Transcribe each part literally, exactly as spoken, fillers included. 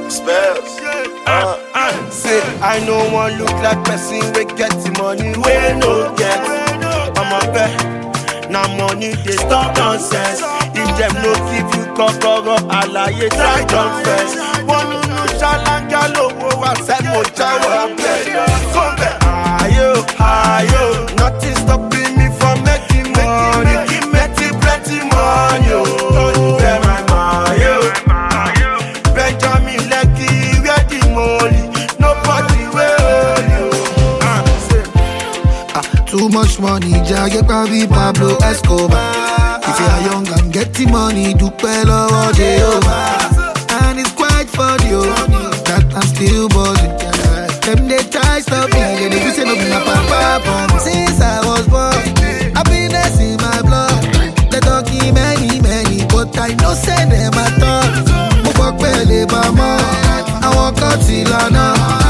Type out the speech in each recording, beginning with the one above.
Spells. Uh, uh. Say, I no one look like person we get the money, we no get. I'm a bet, now money they stop nonsense. If them no give you kokoro, alaye try confess. One no shalanga lowo wa se mo jawa bet. Come back, ayo, ayo, nothing stopping me from making money, making plenty money. Oh, you bet my money, Benjamin Lekki, where the money, nobody will you. Ah, say, Ah, too much money, Jagge Pabi Pablo Escobar. If you are young and getting money, do well over Jehovah. And it's quite funny, oh, that I'm still buzzing. Them they try stop me, they dey say no be my papa born. Since I was born, happiness in my blood. They talking many, many, but I no send them at all. Mo gbọ́ pé lè bá mọ́, àwọn kan ti lọ́nà.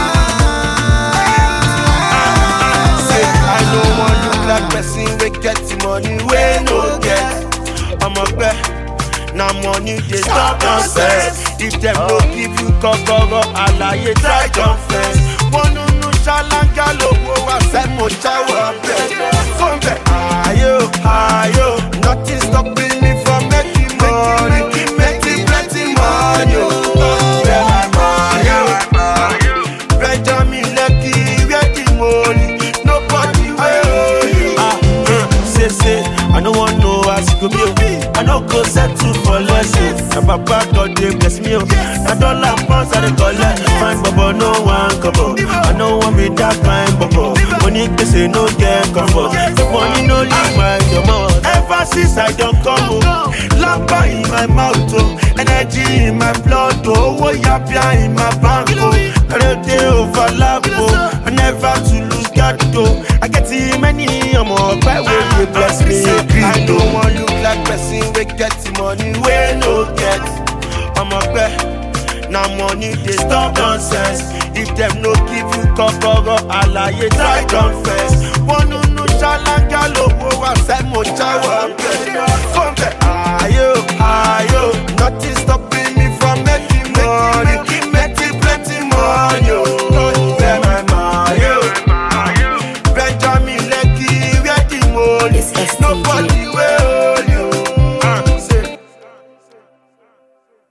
say, I no one look like person we get the money, we no get. I'm a bet, now money they stop nonsense. If them no give you kokoro, alaye try confess. One no no shalanga lowo wa se mo jawa bet. Come back, ayo, ayo, nothing stopping me from making money, making plenty money. Oh, where my money, Benjamin Lekki, where the money, nobody will you. Ah, uh, say say, I no want no ask go me. I no go settle for less. Na papa God dey bless me. Na dollar pounds I dey collect. Fine bobo no one cover. I no want be that kind bobo. Money they say no get comfort. The money no leave my mouth. Ever since I don't come home, lampa in my mouth, oh, energy in my blood, oh, oh yapia in my bank, oh, I dey overlap, oh, I never to lose God, oh, I get too many, I'm all by way they bless me. I don't want look like person we get the money, we no get. I'm a bet, now money they stop nonsense. If them no give you kokoro, alaye try confess. One no no shalanga lowo wa se mo jawa bet.